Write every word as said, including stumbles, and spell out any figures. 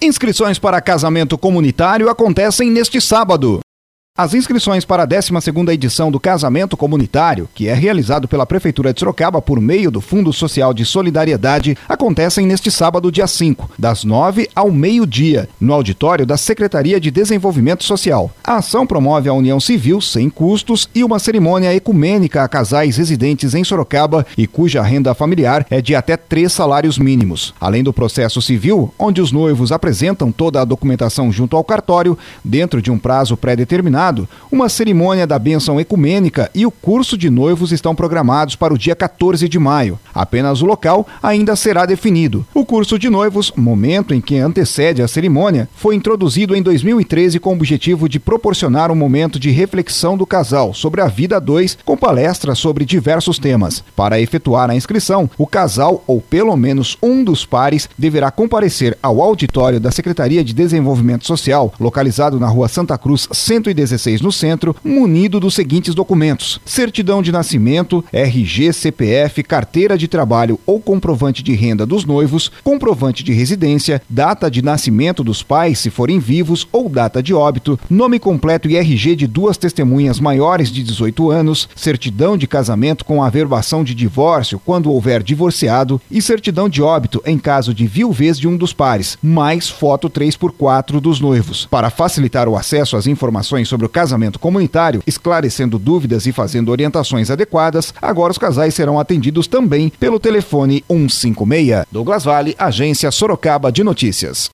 Inscrições para casamento comunitário acontecem neste sábado. As inscrições para a décima segunda edição do Casamento Comunitário, que é realizado pela Prefeitura de Sorocaba por meio do Fundo Social de Solidariedade, acontecem neste sábado, dia cinco, das nove ao meio-dia, no auditório da Secretaria de Desenvolvimento Social. A ação promove a união civil sem custos e uma cerimônia ecumênica a casais residentes em Sorocaba e cuja renda familiar é de até três salários mínimos. Além do processo civil, onde os noivos apresentam toda a documentação junto ao cartório, dentro de um prazo pré-determinado, uma cerimônia da bênção ecumênica e o curso de noivos estão programados para o dia quatorze de maio. Apenas o local ainda será definido. O curso de noivos, momento em que antecede a cerimônia, foi introduzido em dois mil e treze com o objetivo de proporcionar um momento de reflexão do casal sobre a vida a dois, com palestras sobre diversos temas. Para efetuar a inscrição, o casal, ou pelo menos um dos pares, deverá comparecer ao auditório da Secretaria de Desenvolvimento Social, localizado na Rua Santa Cruz, cento e dezesseis, no centro, munido dos seguintes documentos: certidão de nascimento, R G, C P F, carteira de trabalho ou comprovante de renda dos noivos, comprovante de residência, data de nascimento dos pais se forem vivos ou data de óbito, nome completo e R G de duas testemunhas maiores de dezoito anos, certidão de casamento com averbação de divórcio quando houver divorciado e certidão de óbito em caso de viuvez de um dos pares, mais foto três por quatro dos noivos. Para facilitar o acesso às informações sobre o casamento comunitário, esclarecendo dúvidas e fazendo orientações adequadas, agora os casais serão atendidos também pelo telefone cento e cinquenta e seis. Douglas Vale, Agência Sorocaba de Notícias.